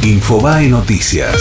Infobae Noticias.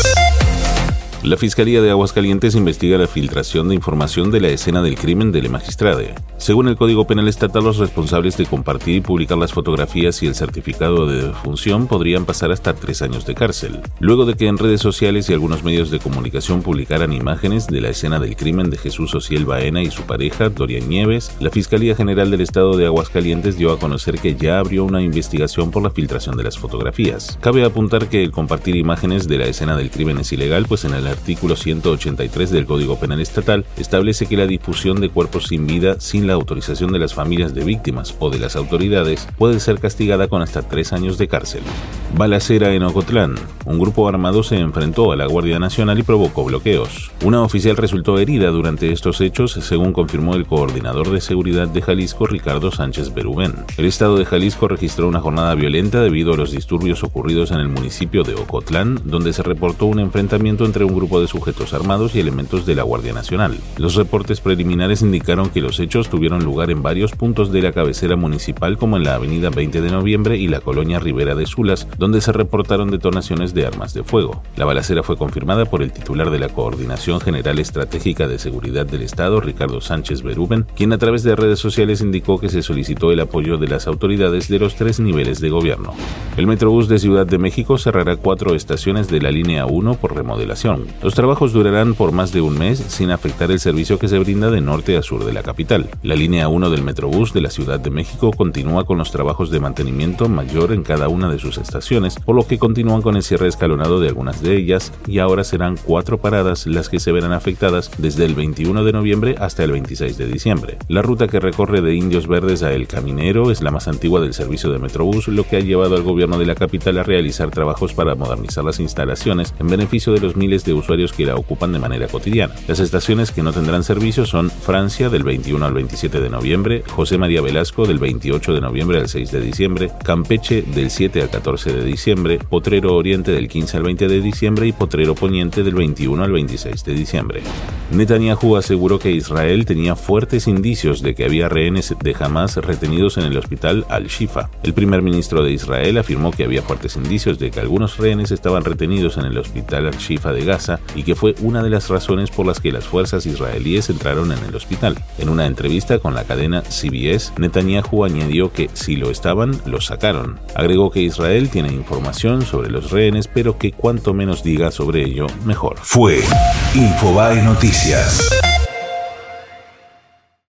La Fiscalía de Aguascalientes investiga la filtración de información de la escena del crimen de la magistrade. Según el Código Penal Estatal, los responsables de compartir y publicar las fotografías y el certificado de defunción podrían pasar hasta 3 años de cárcel. Luego de que en redes sociales y algunos medios de comunicación publicaran imágenes de la escena del crimen de Jesús Ociel Baena y su pareja, Dorian Nieves, la Fiscalía General del Estado de Aguascalientes dio a conocer que ya abrió una investigación por la filtración de las fotografías. Cabe apuntar que el compartir imágenes de la escena del crimen es ilegal, pues en el artículo 183 del Código Penal Estatal establece que la difusión de cuerpos sin vida sin la autorización de las familias de víctimas o de las autoridades puede ser castigada con hasta 3 años de cárcel. Balacera en Ocotlán. Un grupo armado se enfrentó a la Guardia Nacional y provocó bloqueos. Una oficial resultó herida durante estos hechos, según confirmó el coordinador de seguridad de Jalisco, Ricardo Sánchez Berubén. El estado de Jalisco registró una jornada violenta debido a los disturbios ocurridos en el municipio de Ocotlán, donde se reportó un enfrentamiento entre un grupo de sujetos armados y elementos de la Guardia Nacional. Los reportes preliminares indicaron que los hechos tuvieron lugar en varios puntos de la cabecera municipal, como en la avenida 20 de noviembre y la colonia Ribera de Sulas, donde se reportaron detonaciones de armas de fuego. La balacera fue confirmada por el titular de la Coordinación General Estratégica de Seguridad del Estado, Ricardo Sánchez Berubén, quien a través de redes sociales indicó que se solicitó el apoyo de las autoridades de los 3 niveles de gobierno. El Metrobús de Ciudad de México cerrará 4 estaciones de la línea 1 por remodelación. Los trabajos durarán por más de un mes sin afectar el servicio que se brinda de norte a sur de la capital. La línea 1 del Metrobús de la Ciudad de México continúa con los trabajos de mantenimiento mayor en cada una de sus estaciones, por lo que continúan con el cierre escalonado de algunas de ellas, y ahora serán 4 paradas las que se verán afectadas desde el 21 de noviembre hasta el 26 de diciembre. La ruta que recorre de Indios Verdes a El Caminero es la más antigua del servicio de Metrobús, lo que ha llevado al gobierno de la capital a realizar trabajos para modernizar las instalaciones en beneficio de los miles de usuarios que la ocupan de manera cotidiana. Las estaciones que no tendrán servicio son Francia del 21 al 27 de noviembre, José María Velasco del 28 de noviembre al 6 de diciembre, Campeche del 7 al 14 de diciembre, Potrero Oriente del 15 al 20 de diciembre y Potrero Poniente del 21 al 26 de diciembre. Netanyahu aseguró que Israel tenía fuertes indicios de que había rehenes de Hamás retenidos en el hospital Al-Shifa. El primer ministro de Israel afirmó que había fuertes indicios de que algunos rehenes estaban retenidos en el hospital Al-Shifa de Gaza y que fue una de las razones por las que las fuerzas israelíes entraron en el hospital. En una entrevista con la cadena CBS, Netanyahu añadió que si lo estaban, los sacaron. Agregó que Israel tiene información sobre los rehenes, pero que cuanto menos diga sobre ello, mejor. Fue Infobae Noticias.